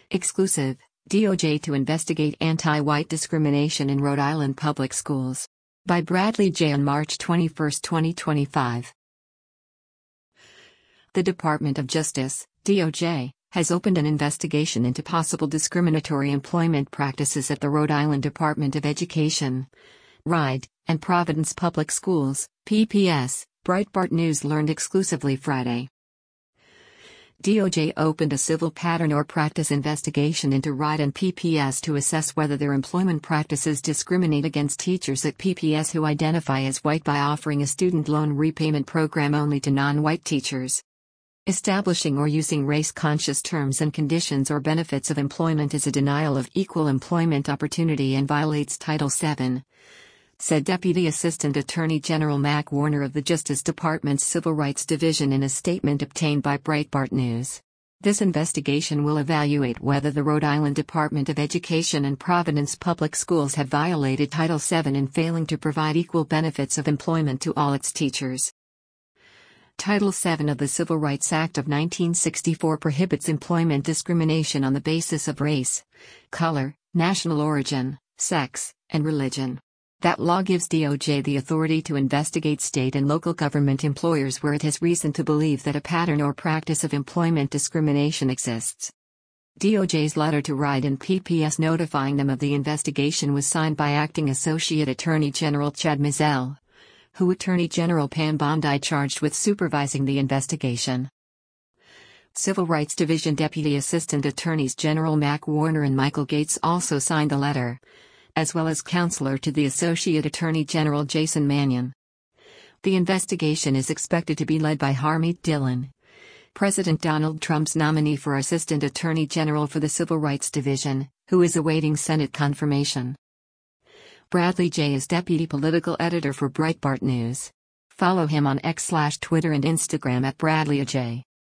Exclusive, DOJ to investigate anti-white discrimination in Rhode Island public schools. By Bradley J. on March 21, 2025. The Department of Justice, DOJ, has opened an investigation into possible discriminatory employment practices at the Rhode Island Department of Education, RIDE, and Providence Public Schools, PPS, Breitbart News learned exclusively Friday. DOJ opened a civil pattern or practice investigation into RIDE and PPS to assess whether their employment practices discriminate against teachers at PPS who identify as white by offering a student loan repayment program only to non-white teachers. Establishing or using race-conscious terms and conditions or benefits of employment is a denial of equal employment opportunity and violates Title VII, said Deputy Assistant Attorney General Mac Warner of the Justice Department's Civil Rights Division in a statement obtained by Breitbart News. This investigation will evaluate whether the Rhode Island Department of Education and Providence Public Schools have violated Title VII in failing to provide equal benefits of employment to all its teachers. Title VII of the Civil Rights Act of 1964 prohibits employment discrimination on the basis of race, color, national origin, sex, and religion. That law gives DOJ the authority to investigate state and local government employers where it has reason to believe that a pattern or practice of employment discrimination exists. DOJ's letter to RIDE and PPS notifying them of the investigation was signed by Acting Associate Attorney General Chad Mizell, who Attorney General Pam Bondi charged with supervising the investigation. Civil Rights Division Deputy Assistant Attorneys General Mac Warner and Michael Gates also signed the letter, as well as counselor to the Associate Attorney General Jason Mannion. The investigation is expected to be led by Harmeet Dillon, President Donald Trump's nominee for Assistant Attorney General for the Civil Rights Division, who is awaiting Senate confirmation. Bradley J. is Deputy Political Editor for Breitbart News. Follow him on X/Twitter and Instagram at Bradley J.